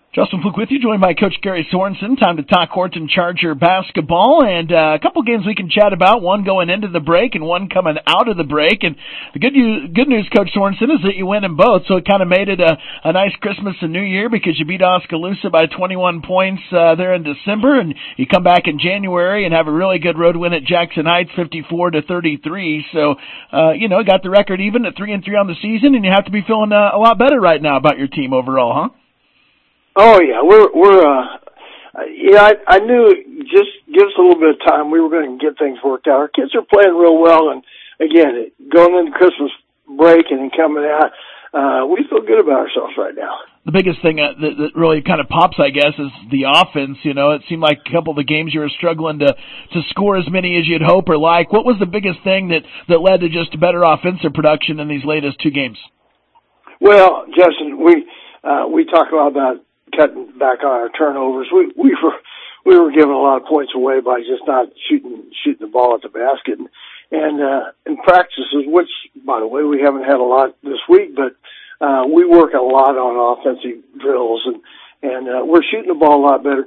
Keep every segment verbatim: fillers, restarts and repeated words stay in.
Justin Fluke with you, joined by Coach Gary Sorensen. Time to talk Horton Charger basketball, and uh, a couple games we can chat about, one going into the break and one coming out of the break. And the good news, good news, Coach Sorensen, is that you win in both, so it kind of made it a, a nice Christmas and New Year because you beat Oskaloosa by twenty-one points uh, there in December, and you come back in January and have a really good road win at Jackson Heights, fifty-four to thirty-three. So, uh, you know, got the record even at three and three on the season, and you have to be feeling uh, a lot better right now about your team overall, huh? Oh yeah, we're we're uh yeah, I, I knew just give us a little bit of time, we were going to get things worked out. Our kids are playing real well, and again, going into Christmas break and then coming out, uh we feel good about ourselves right now. The biggest thing uh, that, that really kind of pops, I guess, is the offense. You know, it seemed like a couple of the games you were struggling to to score as many as you'd hope or like. What was the biggest thing that that led to just better offensive production in these latest two games? Well, Justin, we uh we talk a lot about cutting back on our turnovers. We we were we were giving a lot of points away by just not shooting shooting the ball at the basket. And, and uh, in practices, which by the way we haven't had a lot this week, but uh, we work a lot on offensive drills, and and uh, we're shooting the ball a lot better.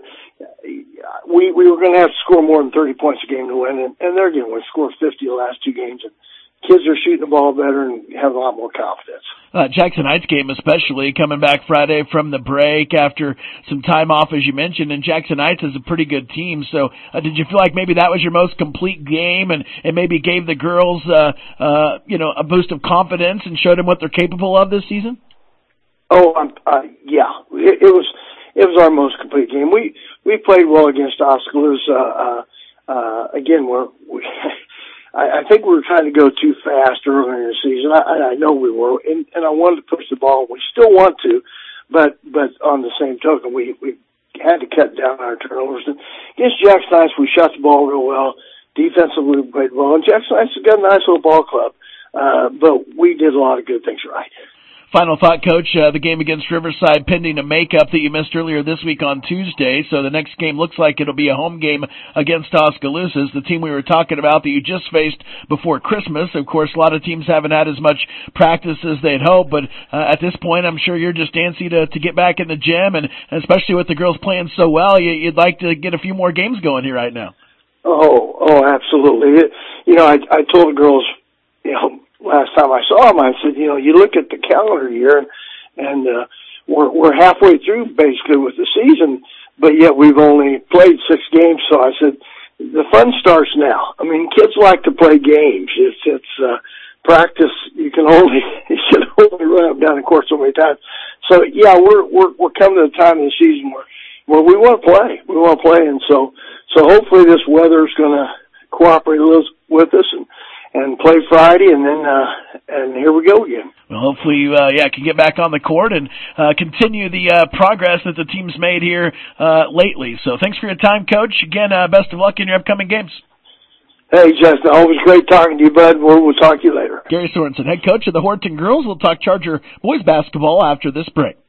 We we were going to have to score more than thirty points a game to win, and, and they're going to score fifty the last two games. And kids are shooting the ball better and have a lot more confidence. Uh, Jackson Heights game especially, coming back Friday from the break after some time off, as you mentioned, and Jackson Heights is a pretty good team. So uh, did you feel like maybe that was your most complete game and, and maybe gave the girls, uh, uh, you know, a boost of confidence and showed them what they're capable of this season? Oh, um, uh, yeah, it, it was it was our most complete game. We we played well against Oskaloosa. Uh, uh, again, we're we I, I think we were trying to go too fast earlier in the season. I, I know we were, and, and I wanted to push the ball. We still want to, but but on the same token, we we had to cut down our turnovers. And against Jackson Heights, we shot the ball real well. Defensively, we played well. And Jackson Heights has got a nice little ball club, uh, but we did a lot of good things right. Final thought, Coach, uh, the game against Riverside pending a makeup that you missed earlier this week on Tuesday, so the next game looks like it'll be a home game against Oskaloosa, the team we were talking about that you just faced before Christmas. Of course, a lot of teams haven't had as much practice as they'd hoped, but uh, at this point, I'm sure you're just antsy to, to get back in the gym, and especially with the girls playing so well, you, you'd like to get a few more games going here right now. Oh, oh, absolutely. It, you know, I, I told the girls, you know, last time I saw them, I said, you know, you look at the calendar year, and, and uh, we're we're halfway through basically with the season, but yet we've only played six games. So I said, the fun starts now. I mean, kids like to play games. It's it's uh, practice. You can only you can only run up and down the court so many times. So yeah, we're we're we're coming to the time of the season where where we want to play. We want to play, and so so hopefully this weather is going to cooperate a little with us and. and play Friday, and then, uh, and here we go again. Well, hopefully you, uh, yeah, can get back on the court and, uh, continue the, uh, progress that the team's made here, uh, lately. So thanks for your time, Coach. Again, uh, best of luck in your upcoming games. Hey, Justin, always great talking to you, bud. We'll, we'll talk to you later. Gary Sorensen, head coach of the Horton Girls. We'll talk Charger boys basketball after this break.